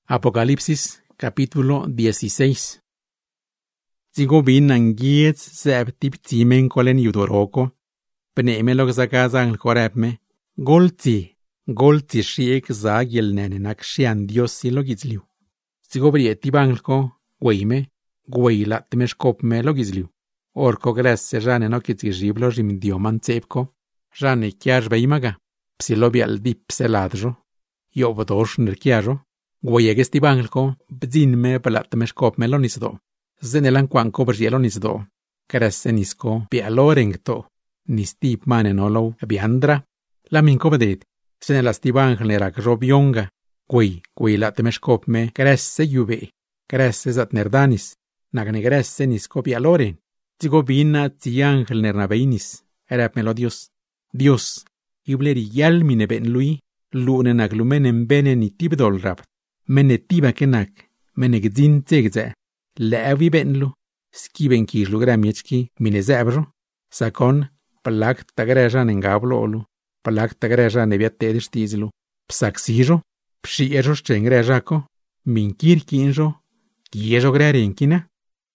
Apocalipsis capítulo 16. Zigo bin angiet seb tip timen kolen yudoroko. Pneme log zakazang korepme. Golti shiek zagil nenenak shian Dios silogizliu. Zigo brieti banglko, gueime, gueilat meshkopme logizliu. Orko gresse jane no kitzgiblo jim dioman tsepko. Jane kiaj beimaga. Psilobial dip seladjo. Yobodosh nerkiajo. Guayeges tibanglko, bzinme palatmeshkop melonisdo. Zenelan quanco bergelonisdo. Crescenisco pialorengto. Nistip manenolow biandra. La minco bedet. Zenelas tibanglnerak robionga. Gui latmeshkop me cresce juve. Cresce zatnerdanis. Nagne cresce nisco pialoren. Zigo bina tianglnernabeinis. Erap melodios. Dios. Ibleri yalmine ben lui. Lunenak lumenen benen itibdol rapt. Menetiba kenak, menegzin tegze, levi benlu, skiben kislu gramiechki, minezebro, sakon, palak tagrejan engablo, palak tagrejan neviatedis tizlu, psaxijo, psiejo chengrejako, minkir kinjo, kiejo grerenkina.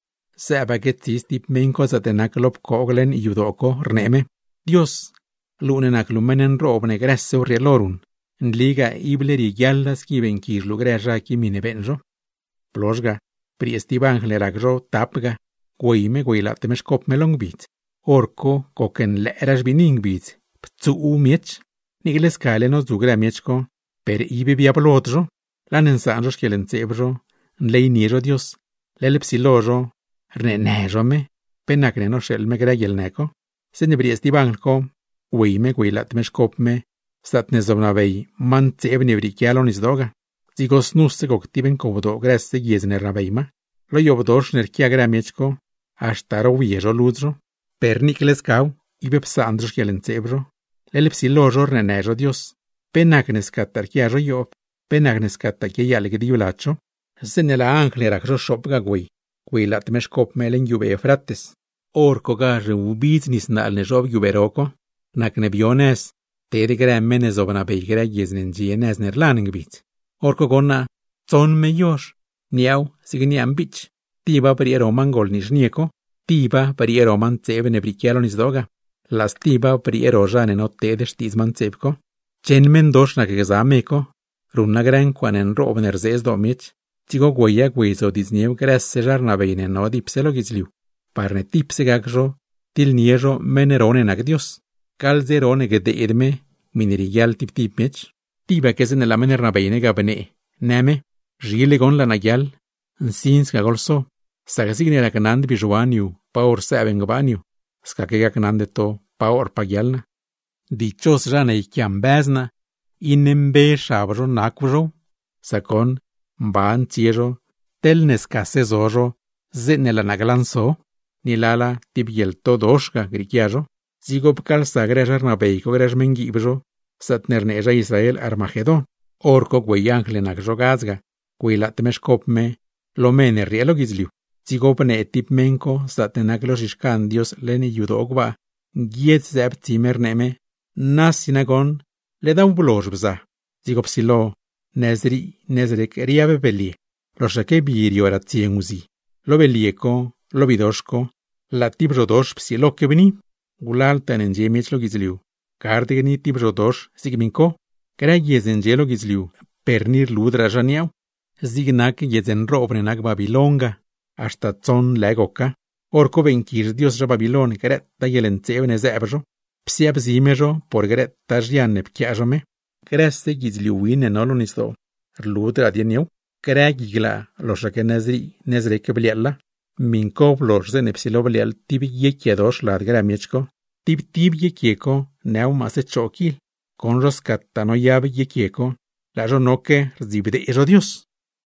Sebagetis tip menko zatenak lop koglen yudoko rneme, Dios, lunenak lumenen robne gresso relorun. Liga ibleri gyallas kiben kislu greja ki mine benjo. Plosga, priestibanglerajo tapga, guime guilatemeskop melongbit. Orko koken leras biningbit, ptsu miech, nigles kalenos dugra miechko, per ibe biablotjo, lanensanjos kelensebro, nleiniero Dios, lelepsilojo, rnenejome, penakneno shelme gregelneko, senebriestibanglko, guime guilatemeskop me, Satnezovnavei man tsebni vrikialonis doga. Zigos nusse koktiben kovodo gresse gieznernaveima. Lo yobdosh nerkia gramiechko. Ashtaro viejo luzro. Pernikles kau. Ibe psandros kielencebro. Lelepsilojo renejo Dios. Penagnes katarkiajo yob. Penagnes katakia yalegdiulacho. Senela anglerakjo shopga gui. Gui latmeshkop melen yube efrates. Orko garre ubiznis nalnejob yuberoko. Naknebiones. Tede gremmen zovna beigre yeznenjien esnerlaningbit. Orko gonna, ton me yosh, niau signiam bich. Tiba perieroman golnishnieko, tiba perieroman tseben ebrikialonis doga. Las tiba perierojane no tedes tizman tsepko. Chen mendosh na kegzameko, runna gren quanen robner zez domich, tigo guaya guizo dizniev gresse jarna beine no dipselo gizliu. Parne tipsegakjo, tilniejo menerone nag Dios. Calzerone que de edme, minerigal tip mech, tiba que se en la menerna beine gabene, neme, gilegon la nagyal, nsins gagolso, sagasigne la canand bijuaniu, paur saben gabaniu, skakega canande to, paur pagyalna. Dichos jane kiambezna, inembe shabro nakvro, sakon, mban tiejo, telnes casezojo, zetne la naglanso, nilala tibiel todoshka grikiajo. Zigo pkal sagrejar na beiko graj mengibjo, satnerneja Israel Armagedon, orko guayanklenak jogazga, guilatmeshkop me, lomene rielo gizliu, zigo pne tip menko, satnenak los ishkan Dios leni yudogba, giet zeb timerneme, nasinagon, le da un blojbza, zigo psilo, nezrek riabe belie, loshake birio ratien uzi, lo belieko, lo bidoshko, la tibjodosh psilo kebni, Gulal tanen jemech lo gizliu. Kardigni tibjodosh sigminko. Kera yezen jelo gizliu. Pernir ludra janiau. Zignak yezen robnenak Babilonga. Hasta zon legoka. Orko benkir Dios ja Babilon gretta yelencevne zebjo. Psiab zimejo por gretta jianne pkiajome. Kresse gizliu wine nolonisto. Ludra dieniu. Kera gigla loshake nezri kebliella. Minko blorze nepsiloblial tibi yekiadosh lad gramiechko, tib yekieko, neu mase chokil, con roscatano yabe yekieko, la jonoke zibde ejo Dios.